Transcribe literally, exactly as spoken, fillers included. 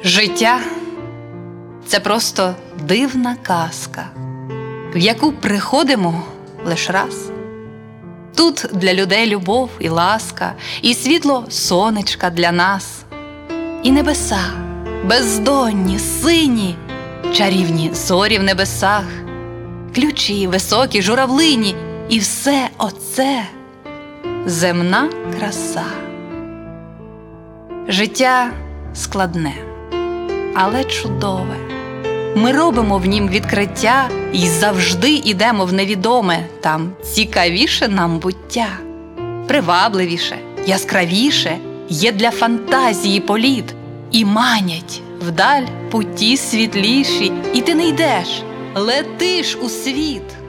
Життя – це просто дивна казка, в яку приходимо лиш раз. Тут для людей любов і ласка, і світло сонечка для нас, і небеса бездонні, сині, чарівні зорі в небесах, ключі високі, журавлині, і все оце земна краса. Життя складне, але чудове. Ми робимо в нім відкриття і завжди ідемо в невідоме, там цікавіше нам буття. Привабливіше, яскравіше є для фантазії політ, і манять вдаль путі світліші, і ти не йдеш, летиш у світ.